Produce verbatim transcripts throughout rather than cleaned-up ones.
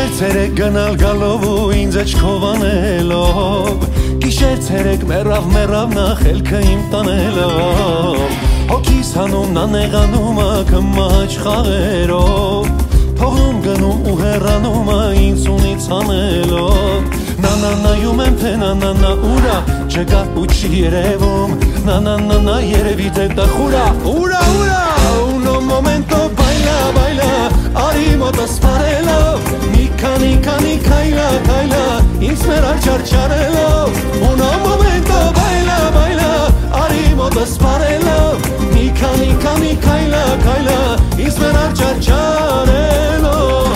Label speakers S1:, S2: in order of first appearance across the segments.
S1: Գիշեր ցերեկ գնալ գալով ու ինձ չքովանելով Գիշեր ցերեկ մեռավ մեռավ նա խելքը իմ տանելով Հոգիս հանում նա նեղանում ա կմաչ խաղերով Փողում գնում ու հեռանում ա ինձ ունից հանելով Նա նա նայում եմ թե նա նա նա ուրա չկա ու չի երևում Նա նա նա նա երևի թե տխուրա ուրա ուրա Uno momento baila baila Արի մոտս պարելով Մի քանի քանի քայլա քայլա Ինձ մերար չարչարելով Uno momento baila baila Արի մոտս պարելով Մի քանի քանի քայլա քայլա Ինձ մերար չարչարելով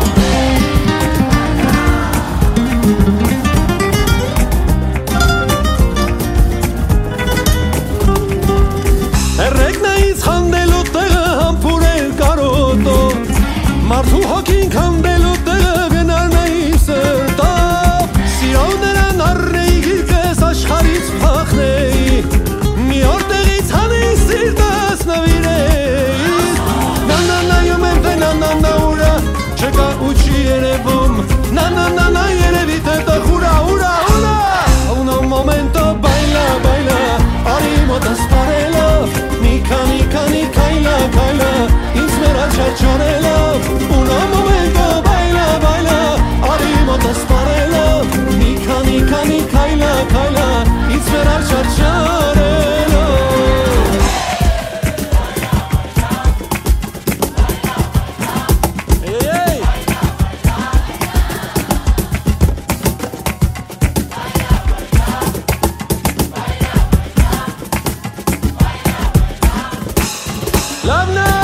S1: Հերրեգնայից խանդելու տեղը համպուրել կարոտով Մարդու հոգին կամբելու տեղը գնարնայի սրտով Սիրով նրան առնեի գիրկես աշխարից պախնեի Մի օր տեղից հանեի սիրտս նվիրեի Նա նա նայում եմ թե նա նա նա ուրա չկա ու չի երևում Նա նա նա նա երևի թե տխուրա ուրա ուրա Uno momento baila baila Արի մոտս պարելով Մի քանի քանի քայլա քայլա Ինձ մերա չարչարելով Uno momento baila baila Արի մոտս պարելով Մի քանի քանի քայլա քայլա Ինձ մերա չարչարելով Love now